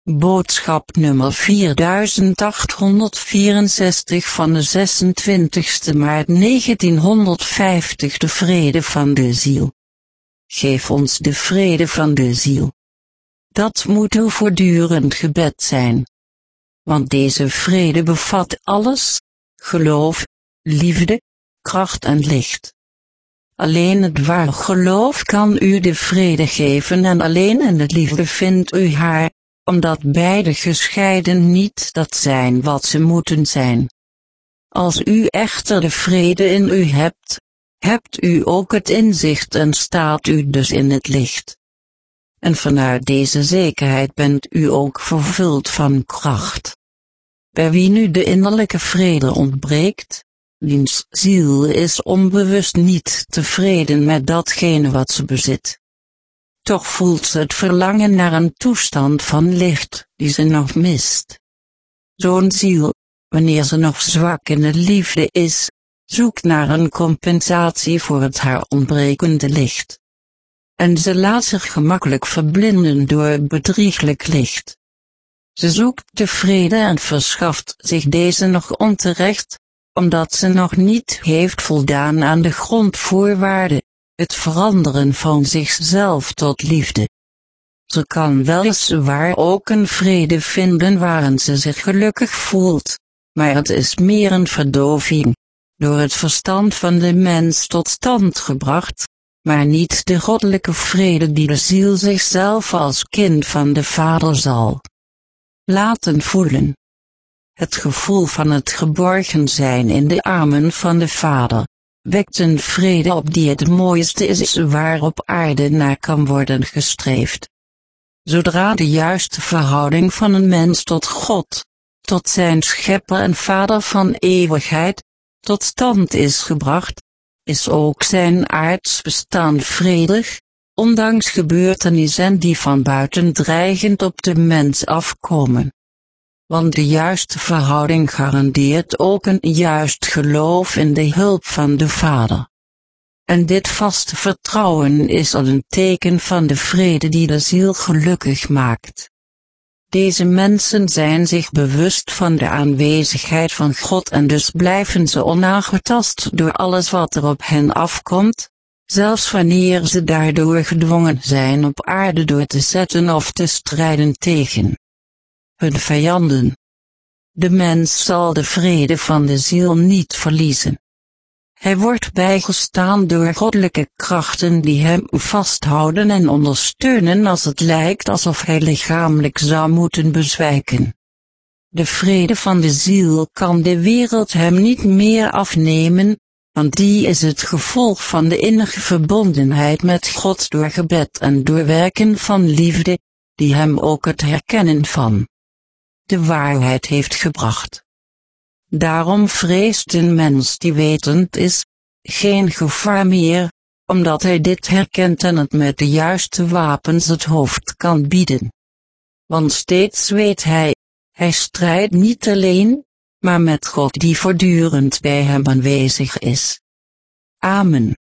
Boodschap nummer 4864 van de 26 maart 1950. De vrede van de ziel. Geef ons de vrede van de ziel. Dat moet uw voortdurend gebed zijn. Want deze vrede bevat alles: geloof, liefde, kracht en licht. Alleen het ware geloof kan u de vrede geven en alleen in de liefde vindt u haar, omdat beide gescheiden niet dat zijn wat ze moeten zijn. Als u echter de vrede in u hebt, hebt u ook het inzicht en staat u dus in het licht. En vanuit deze zekerheid bent u ook vervuld van kracht. Bij wie nu de innerlijke vrede ontbreekt, diens ziel is onbewust niet tevreden met datgene wat ze bezit. Toch voelt ze het verlangen naar een toestand van licht die ze nog mist. Zo'n ziel, wanneer ze nog zwak in de liefde is, zoekt naar een compensatie voor het haar ontbrekende licht. En ze laat zich gemakkelijk verblinden door bedrieglijk licht. Ze zoekt de vrede en verschaft zich deze nog onterecht, omdat ze nog niet heeft voldaan aan de grondvoorwaarden, het veranderen van zichzelf tot liefde. Ze kan weliswaar ook een vrede vinden waarin ze zich gelukkig voelt, maar het is meer een verdoving, door het verstand van de mens tot stand gebracht, maar niet de goddelijke vrede die de ziel zichzelf als kind van de Vader zal laten voelen. Het gevoel van het geborgen zijn in de armen van de Vader wekt een vrede op die het mooiste is waar op aarde naar kan worden gestreefd. Zodra de juiste verhouding van een mens tot God, tot zijn schepper en Vader van eeuwigheid, tot stand is gebracht, is ook zijn aards bestaan vredig, ondanks gebeurtenissen die van buiten dreigend op de mens afkomen. Want de juiste verhouding garandeert ook een juist geloof in de hulp van de Vader. En dit vaste vertrouwen is al een teken van de vrede die de ziel gelukkig maakt. Deze mensen zijn zich bewust van de aanwezigheid van God en dus blijven ze onaangetast door alles wat er op hen afkomt, zelfs wanneer ze daardoor gedwongen zijn op aarde door te zetten of te strijden tegen hun vijanden. De mens zal de vrede van de ziel niet verliezen. Hij wordt bijgestaan door goddelijke krachten die hem vasthouden en ondersteunen als het lijkt alsof hij lichamelijk zou moeten bezwijken. De vrede van de ziel kan de wereld hem niet meer afnemen, want die is het gevolg van de innige verbondenheid met God door gebed en door werken van liefde, die hem ook het herkennen van de waarheid heeft gebracht. Daarom vreest een mens die wetend is, geen gevaar meer, omdat hij dit herkent en het met de juiste wapens het hoofd kan bieden. Want steeds weet hij strijdt niet alleen, maar met God die voortdurend bij hem aanwezig is. Amen.